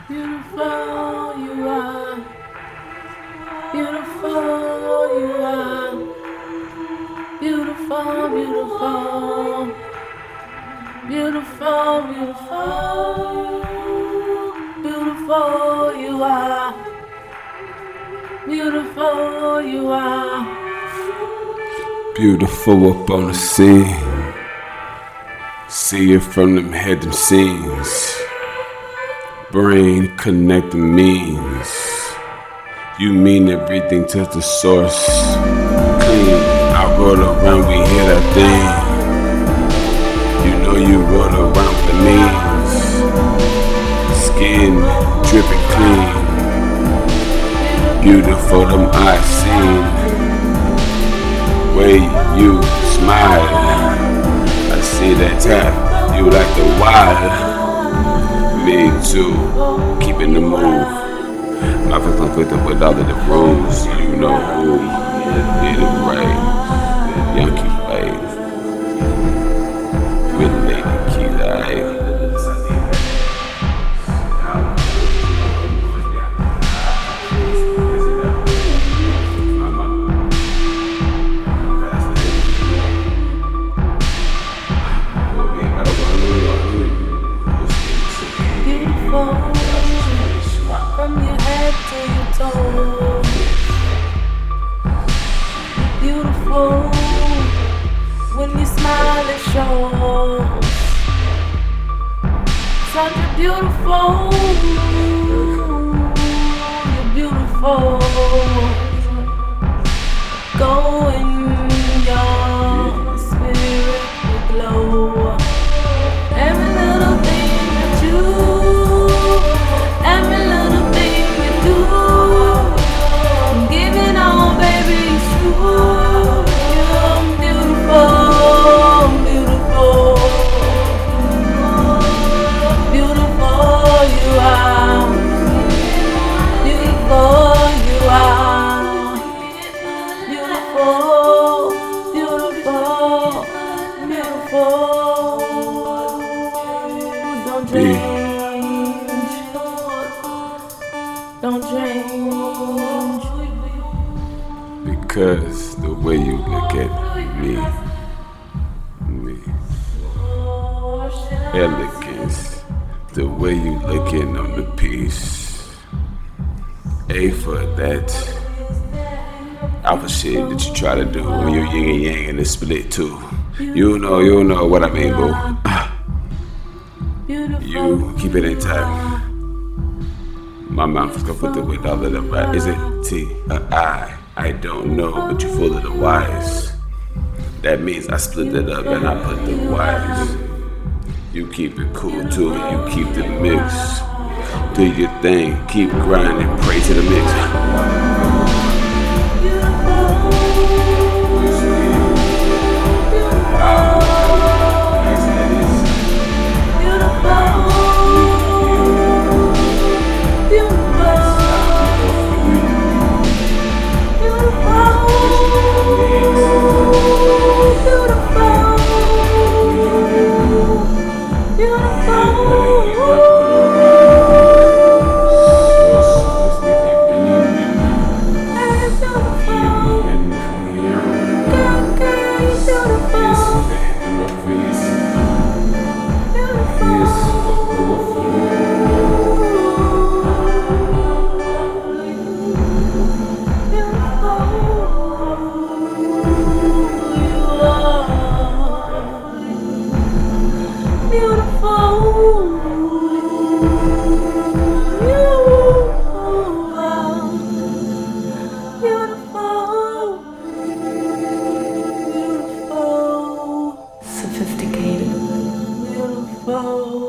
Beautiful you are, beautiful you are, beautiful, beautiful, beautiful, beautiful, beautiful you are, beautiful you are, beautiful up on the scene. See it from them head them scenes. Brain connecting means you mean everything to the source. Clean, I roll around, we hear that thing. You know you roll around with the means. Skin dripping clean. Beautiful, them eyes seen. Way you smile, I see that tap. You like the wild. Me too, keeping the move. I feel conflicted with all of the rules. You know who did it right. Yankee Wave with Lady Key. From your head to your toes, beautiful. When you smile, it shows. Such a beautiful, you're beautiful. Go in your spirit will glow. Every little thing that you, every little thing you do, give it all, baby, it's true. You're beautiful, beautiful, beautiful you are, beautiful you are, beautiful, beautiful, beautiful. Don't change, don't change. Because the way you look at me, elegance, the way you looking on the piece, A for that alpha shit that you try to do when you're yin and yang and it's split too. You know what I mean, boo. You keep it intact. My mouth is conflicted with all of them, right? Is it T or I? I don't know, but you're full of the wise. That means I split it up and I put the wise. You keep it cool too, you keep the mix. Do your thing, keep grinding, pray to the mix. Sophisticated, beautiful.